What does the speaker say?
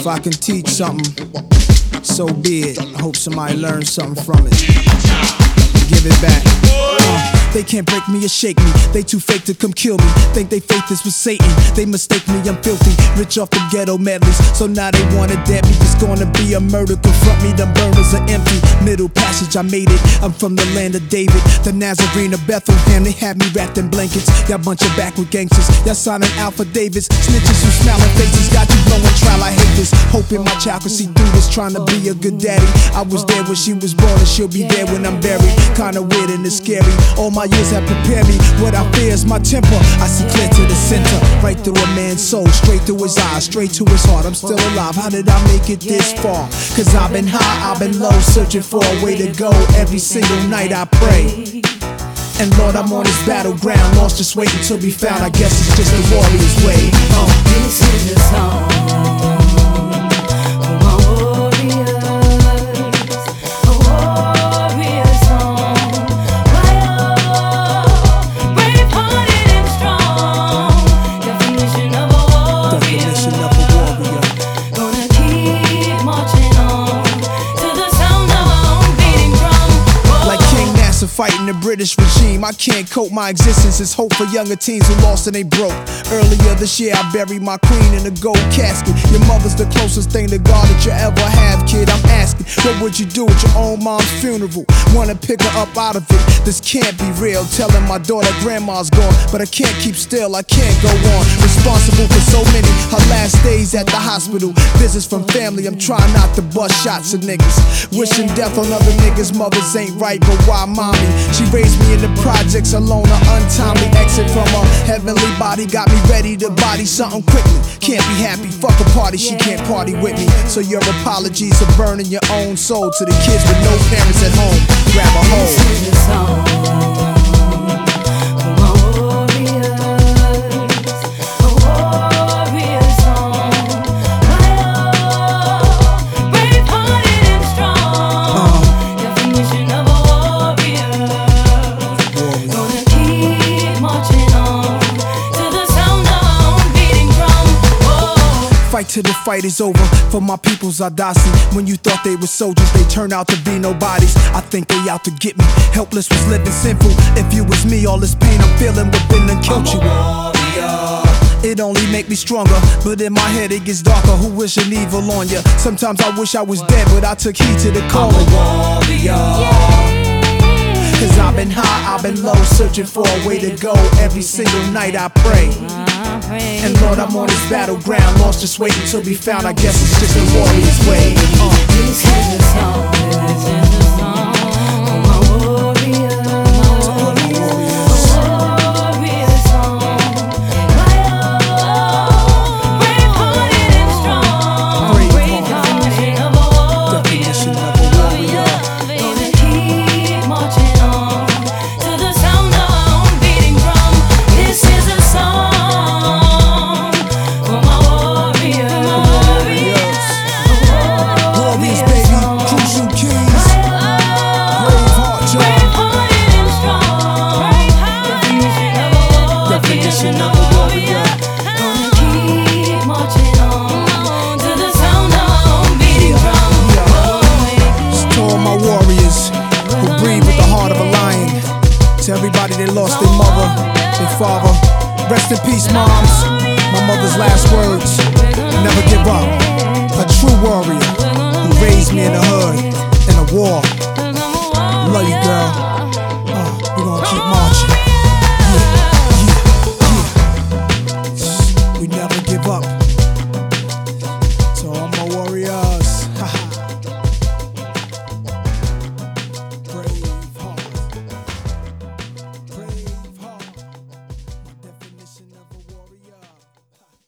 If I can teach something, so be it. I hope somebody learns something from it. Give it back. They can't break me or shake me. They too fake to come kill me. Think they faith is with Satan. They mistake me, I'm filthy. Rich off the ghetto medleys. So now they wanna dead me. It's gonna be a murder. Confront me, them burners are empty. Middle passage, I made it. I'm from the land of David, the Nazarene of Bethlehem. They had me wrapped in blankets. Y'all bunch of backward gangsters. Y'all signing Alpha Davis. Snitches who smiling faces. Got you blowing trial, I hate this. Hoping my child can see through this. Trying to be a good daddy. I was there when she was born and she'll be there when I'm buried. Kinda weird and it's scary. All my years have prepared me. What I fear is my temper. I see clear to the center, right through a man's soul, straight through his eyes, straight to his heart. I'm still alive. How did I make it this far? Cause I've been high, I've been low, searching for a way to go. Every single night I pray. And Lord, I'm on this battleground, lost, just waiting to be found. I guess it's just the warrior's way. This is a song for my warriors. Fighting the British regime, I can't cope. My existence is hope for younger teens who lost and they broke. Earlier this year, I buried my queen in a gold casket. Your mother's the closest thing to God that you ever have, kid. I'm asking, what would you do at your own mom's funeral? Wanna pick her up out of it? This can't be real. Telling my daughter grandma's gone, but I can't keep still. I can't go on. Responsible for so many her last days at the hospital. Visits from family. I'm trying not to bust shots at niggas. Wishing death on other niggas' mothers ain't right, but why mommy? She raised me in the projects alone. An untimely exit from a heavenly body got me ready to body something quickly. Can't be happy, fuck a party, she can't party with me. So your apologies are burning your own soul. To the kids with no parents at home, grab a hold. This is a song for my warriors. A warrior song. Brave-hearted and strong. Definition of a fight till the fight is over. For my people's Adasi. When you thought they were soldiers, they turned out to be nobodies. I think they out to get me. Helpless was living sinful. If you was me, all this pain I'm feeling within done killed you. It only make me stronger, but in my head it gets darker. Who wishing evil on ya? Sometimes I wish I was dead, but I took heed to the calling. Cause I've been high, I've been low, searching for a way to go. Every single night I pray. And Lord, I'm on this battleground, lost, just waiting to be found. I guess it's just the warrior's way. This is a song, this is a song for my warriors. To everybody that lost their mother, their father. Rest in peace, moms. My mother's last words: never give up. A true warrior who raised me in the hood, in a war. Love you, girl. We gonna keep marching.